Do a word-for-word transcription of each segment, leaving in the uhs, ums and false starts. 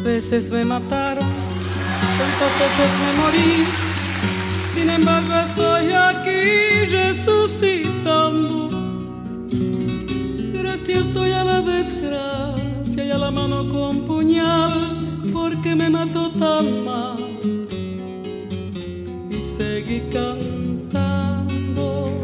veces me mataron, tantas veces me morí. Sin embargo estoy aquí resucitando. Gracias estoy a la desgracia y a la mano con puñal, porque me mató tan mal. Y seguí cantando,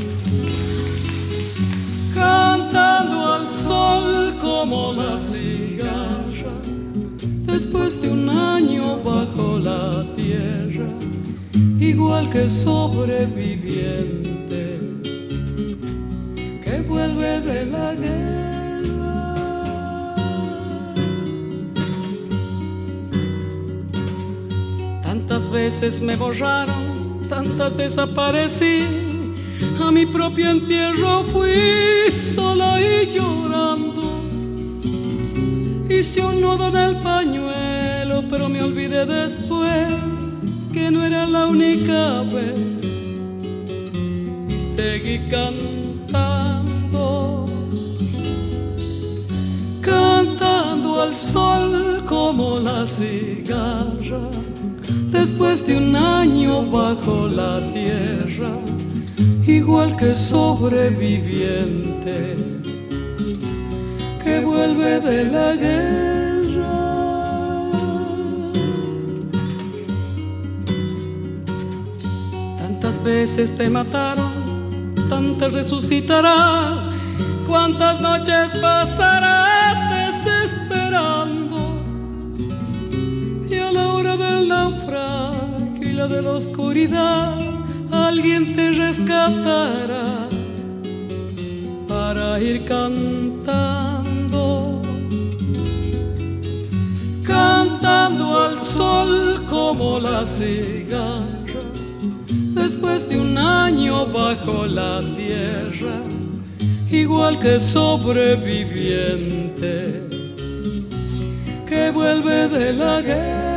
cantando al sol como la cigarra, después de un año bajo la tierra, igual que sobreviviente que vuelve de la guerra. Tantas veces me borraron, tantas desaparecí, a mi propio entierro fui sola y llorando. Hice un nudo en el pañuelo, pero me olvidé después que no era la única vez. Y seguí cantando, cantando al sol como la cigarra, después de un año bajo la tierra, igual que sobreviviente que vuelve de la guerra. Tantas veces te mataron, tantas resucitarás, cuántas noches pasarás desesperando, y a la hora del naufragio y la de la oscuridad alguien te rescatará para ir cantando, cantando al sol como la cigarra, después de un año bajo la tierra, igual que sobreviviente que vuelve de la guerra.